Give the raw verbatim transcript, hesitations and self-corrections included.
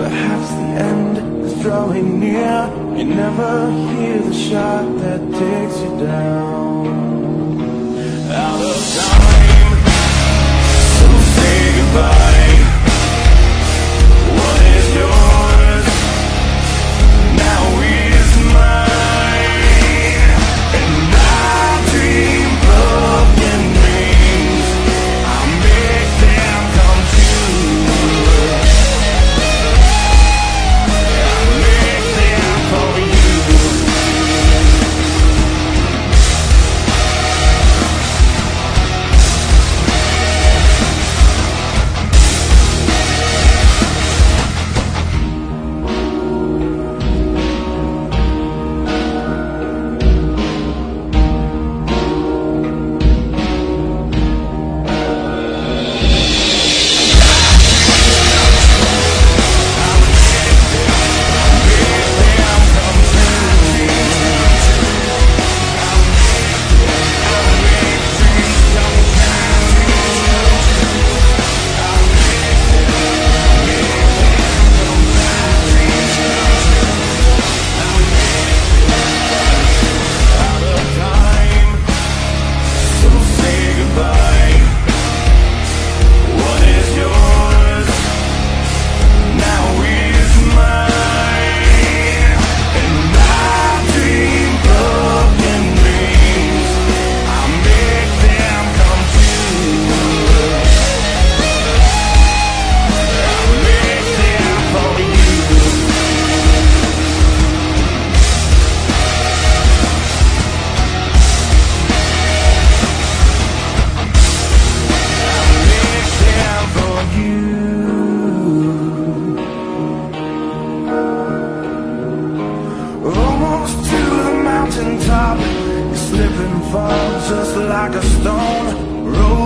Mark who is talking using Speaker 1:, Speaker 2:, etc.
Speaker 1: Perhaps the end is drawing near. You never hear the shot that takes you down. Out of time, so say goodbye. What is yours now is mine. And I dream broken dreams, I make them come true. I make them for you. Almost to the mountaintop, you slip and fall just like a stone. Roll